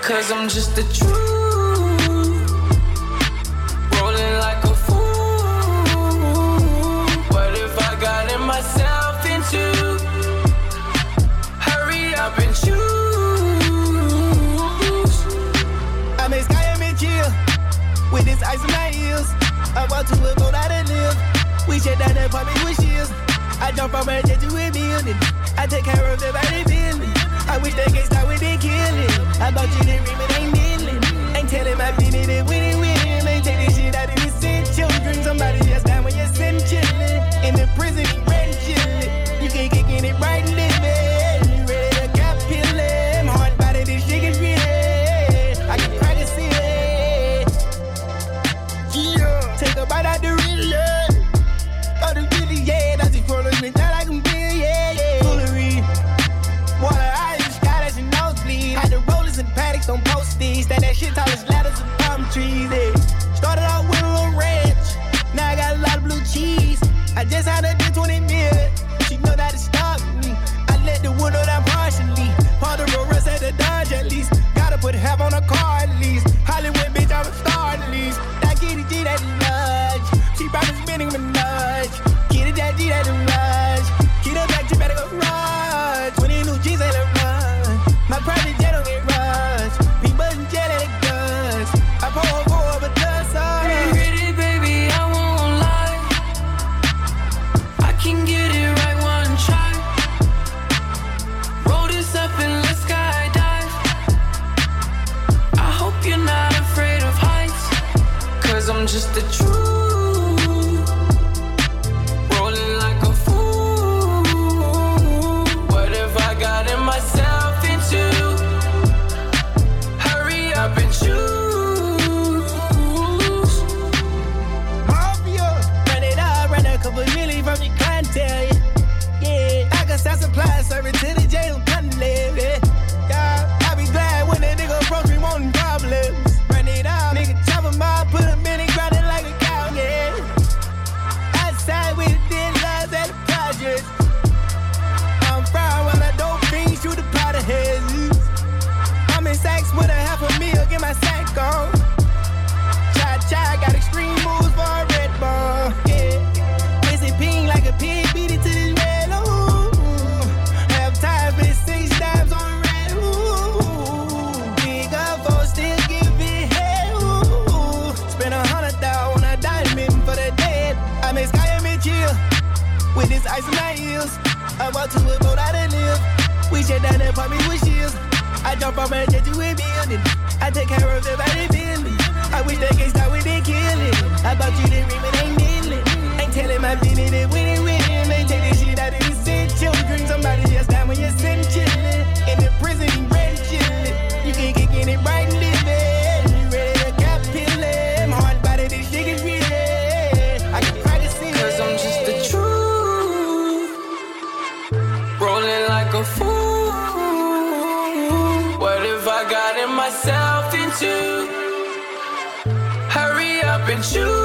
Cause I'm just the truth, rolling like a fool. What if I got in myself into? Hurry up and choose. I'm a sky and chill with this ice in my ears. I want to a boat out and live. We shut down that apartment with shields. I jump from a jet to a building. I take care of everybody building. I wish they could start with they killing. I bought you the ring, but ain't dealing. Ain't telling my business that winning. Ain't take this shit out of the cent children. Somebody just down when you're sitting chillin'. In the prison, you ready chillin'. You can't kick in it right living. You ready to cap pillin'. Hard body, this shit is real. I can practice it. Yeah. Take a bite out the real, yeah. Oh, the really, yeah. That's the color, man. That I can feel, yeah, yeah. Foolery. Water, ice, sky, that's your nosebleed. Had the rollers and paddocks on posties. That shit tall as ladders and palm trees, yeah. Started out with a little ranch. Now I got a lot of blue cheese. I just had a D 20 mil. She know that it stopped me. I let the window down partially. Part of the rest at the Dodge at least. Gotta put half on a car at least. Hollywood, bitch, I'm a star at least. That kitty G, that nudge. She probably spinning the nudge. Kitty that G, that nudge. Get up back, you better go rush. 20 new G's at a run. My private jet don't get rushed. People in jet at the guns. I pour over dust on. Pretty baby, I won't lie. I can get it right one try. Roll this up and let's skydive. I hope you're not afraid of heights. Cause I'm just the truth, rolling like a fool. What if I got in myself into? Hurry up and choose. Mafia, run it up, run a couple million from your clientele. Yeah, I can start supply service to the jail, couldn't live it. Yeah, I be glad when that nigga approach me wanting problems. Run it up, nigga chop him out, put him in and grind it like a cow, yeah. Outside with the dead lies at the project. I'm fried while I don't fiend, shoot the pot of heads. I'm in Saks with a $500,000, get my sack on. Cha-cha, got extreme moves for a red ball, yeah. Busy ping like a pig, beat it to this red, ooh. Have time for the 6 dimes on red, ooh. Big up for still giving head, ooh. Spend $100,000 on a diamond for the dead. I miss Sky and chill with this ice in my heels. I walk to a boat out and live. We shut down the apartment with shields. I jump from a jet to a building. I take care of everybody building. I wish they could start with they killing. I bought you the ring, but ain't dealing. Ain't telling my business that winning. Ain't take this shit out of the cent children. Somebody just down when you're sitting chillin'. In the prison, you ready chillin'. You can kick in it right living. You ready to cap pillin'. Hard body, this shit is real. I can practice it. Cause I'm just the truth, rolling like a fool. What if I got in myself into? Hurry up and choose.